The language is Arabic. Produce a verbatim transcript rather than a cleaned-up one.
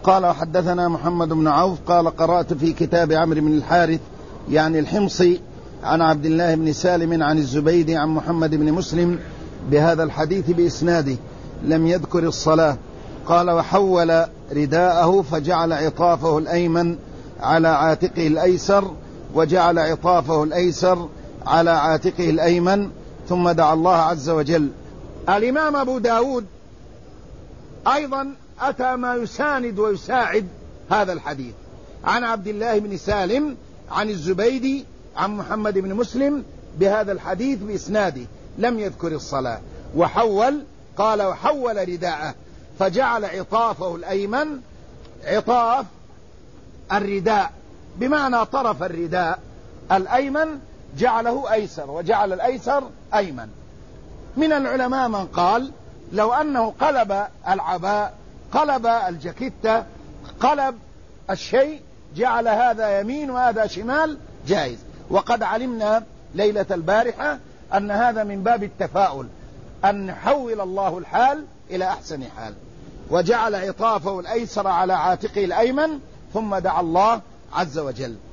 قال وحدثنا محمد بن عوف قال قرأت في كتاب عمرو بن الحارث يعني الحمصي عن عبد الله بن سالم عن الزبيدي عن محمد بن مسلم بهذا الحديث بإسناده لم يذكر الصلاة. قال وحول رداءه فجعل عطافه الأيمن على عاتقه الأيسر وجعل عطافه الأيسر على عاتقه الأيمن ثم دعا الله عز وجل. الإمام أبو داود أيضا أتى ما يساند ويساعد هذا الحديث عن عبد الله بن سالم عن الزبيدي عن محمد بن مسلم بهذا الحديث بإسناده لم يذكر الصلاة. وحول قال وحول رداءه فجعل عطافه الأيمن، عطاف الرداء بمعنى طرف الرداء الأيمن جعله أيسر وجعل الأيسر أيمن. من العلماء من قال لو أنه قلب العباء قلب الجاكيتة قلب الشيء جعل هذا يمين وهذا شمال جائز. وقد علمنا ليلة البارحة أن هذا من باب التفاؤل أن يحول الله الحال إلى أحسن حال. وجعل عطافه الأيسر على عاتقه الأيمن ثم دعا الله عز وجل.